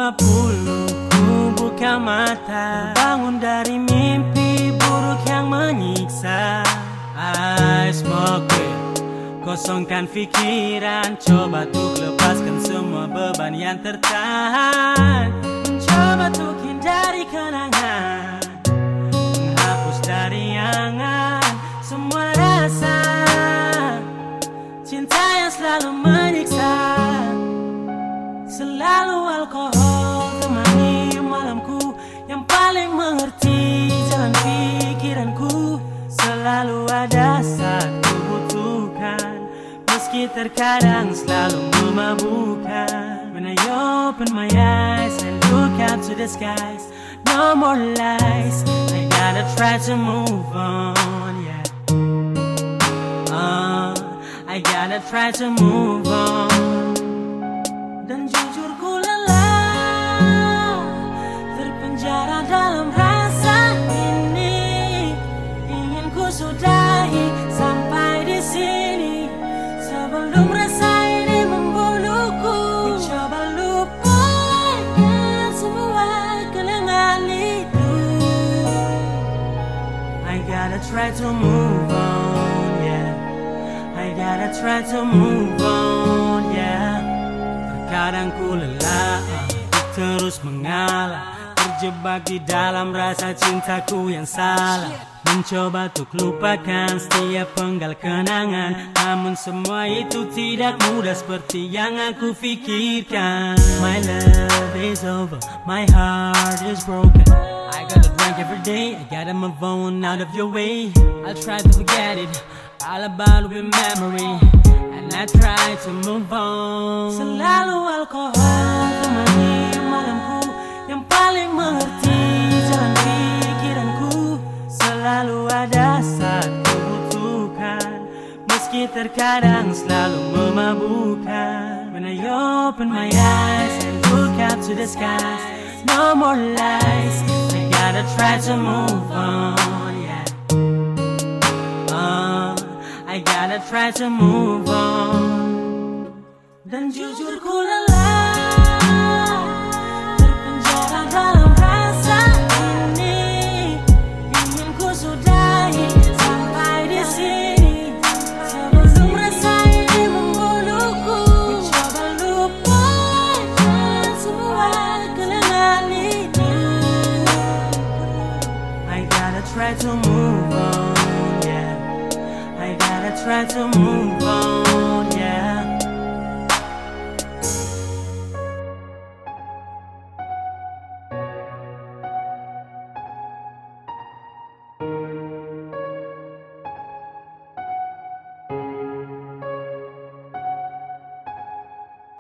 bulu, ku buka mata, bangun dari mimpi buruk yang menyiksa. I smoke it, kosongkan pikiran, coba tuh lepaskan semua beban yang tertahan. Coba tuh hindari kenangan, menghapus dari angan semua rasa cinta yang selalu menyiksa. Selalu alkohol temani malamku, yang paling mengerti jalan pikiranku. Selalu ada saat ku butuhkan, meski terkadang selalu memabukkan. When I open my eyes and look up to the skies, no more lies, I gotta try to move on, yeah. I gotta try to move on. Dan jujur ku lelah, terpenjara dalam rasa ini. Ingin ku sudahi sampai di sini, sebelum rasa ini membunuhku. Ku coba lupakan semua kenangan itu. I gotta try to move on, yeah. I gotta try to move on, yeah. Terkadang ku lelah, terus mengalah, terjebak di dalam rasa cintaku yang salah. Mencoba untuk lupakan setiap penggal kenangan, namun semua itu tidak mudah seperti yang aku pikirkan. My love is over, my heart is broken. I gotta drink every day, I gotta move on out of your way. I'll try to forget it, all about with memory, and I try to move on. Selalu alkohol temani malamku, yang paling mengerti jalan pikiranku. Selalu ada saat ku butuhkan, meski terkadang selalu memabukkan. When I open my eyes and look up to the skies, no more lies, I gotta try to move on, yeah. I gotta try to move on. Dan jujur ku lelah, terpenjara dalam rasa ini. Ingin ku sudahi sampai di sini, sebelum rasa ini membunuhku. Ku coba lupakan semua kenangan itu. I gotta try to move on, yeah. I gotta try to move